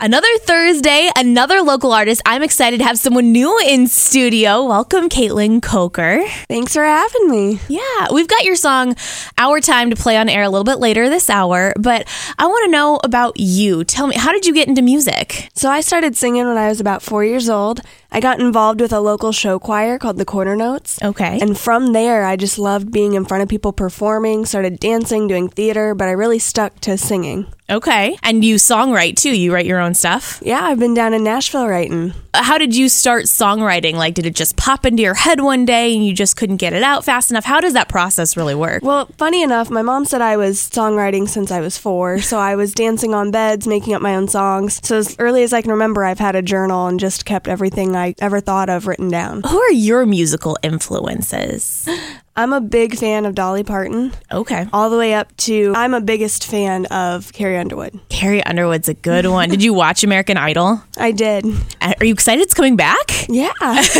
Another Thursday, another local artist. I'm excited to have someone new in studio. Welcome, Caitlin Coker. Thanks for having me. Yeah, we've got your song, Our Time, to play on air a little bit later this hour, but I want to know about you. Tell me, how did you get into music? So I started singing when I was about 4 years old. I got involved with a local show choir called the Corner Notes. Okay. And from there, I just loved being in front of people performing, started dancing, doing theater, but I really stuck to singing. Okay. And you songwrite too. You write your own stuff? Yeah, I've been down in Nashville writing. How did you start songwriting? Like, did it just pop into your head one day and you just couldn't get it out fast enough? How does that process really work? Well, funny enough, my mom said I was songwriting since I was 4, so I was dancing on beds, making up my own songs. So as early as I can remember, I've had a journal and just kept everything I ever thought of written down. Who are your musical influences? I'm a big fan of Dolly Parton. Okay. All the way up to, I'm a biggest fan of Carrie Underwood. Carrie Underwood's a good one. Did you watch American Idol? I did. Are you excited it's coming back? Yeah.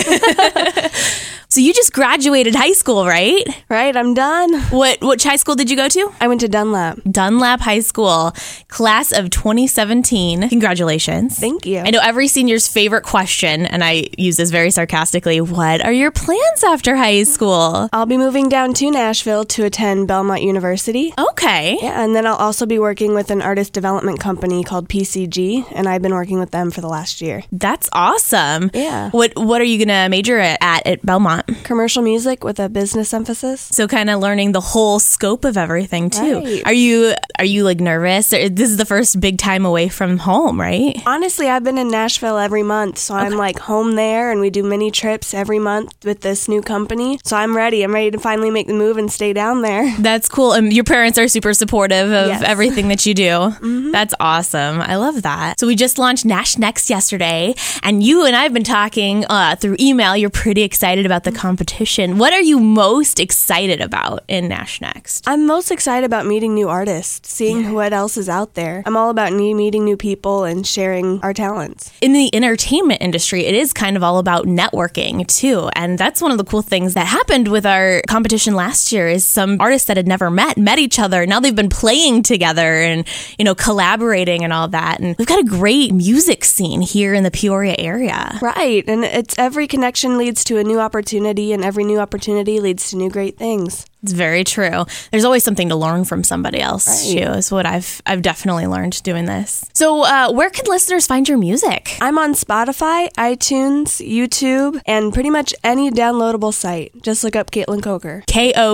So you just graduated high school, right? Right, I'm done. Which high school did you go to? I went to Dunlap. Dunlap High School, class of 2017. Congratulations. Thank you. I know every senior's favorite question, and I use this very sarcastically, what are your plans after high school? I'll be moving down to Nashville to attend Belmont University. Okay. Yeah, and then I'll also be working with an artist development company called PCG, and I've been working with them for the last year. That's awesome. Yeah. What are you going to major at Belmont? Commercial music with a business emphasis. So kind of learning the whole scope of everything too. Right. Are you like nervous? Or this is the first big time away from home, right? Honestly, I've been in Nashville every month, so I'm like home there, and we do mini trips every month with this new company. So I'm ready. I'm ready to finally make the move and stay down there. That's cool. And your parents are super supportive of Yes. everything that you do. Mm-hmm. That's awesome. I love that. So we just launched Nash Next yesterday, and you and I have been talking through email. You're pretty excited about the competition. What are you most excited about in Nash Next? I'm most excited about meeting new artists, seeing what else is out there. I'm all about meeting new people and sharing our talents. In the entertainment industry, it is kind of all about networking too. And that's one of the cool things that happened with our competition last year is some artists that had never met each other. Now they've been playing together and, collaborating and all that. And we've got a great music scene here in the Peoria area. Right. And it's every connection leads to a new opportunity, and every new opportunity leads to new great things. It's very true. There's always something to learn from somebody else, Right. too, is what I've definitely learned doing this. So where can listeners find your music? I'm on Spotify, iTunes, YouTube, and pretty much any downloadable site. Just look up Caitlin Coker.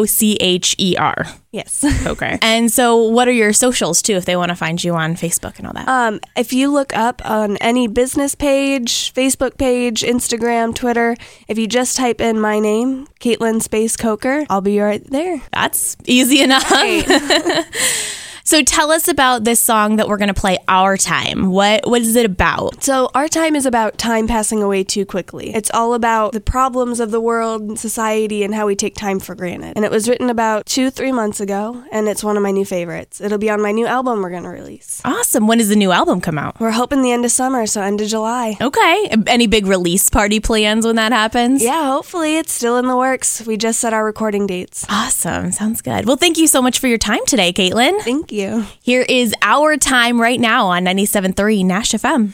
Kocher. Yes. Coker. And so what are your socials, too, if they want to find you on Facebook and all that? If you look up on any business page, Facebook page, Instagram, Twitter, if you just type in my name, Caitlin Space Coker, I'll be right there. That's easy enough. Right. So tell us about this song that we're going to play, Our Time. What is it about? So Our Time is about time passing away too quickly. It's all about the problems of the world and society and how we take time for granted. And it was written about 2-3 months ago, and it's one of my new favorites. It'll be on my new album we're going to release. Awesome. When does the new album come out? We're hoping the end of summer, so end of July. Okay. Any big release party plans when that happens? Yeah, hopefully. It's still in the works. We just set our recording dates. Awesome. Sounds good. Well, thank you so much for your time today, Caitlin. Thank you. Here is Our Time right now on 97.3 Nash FM.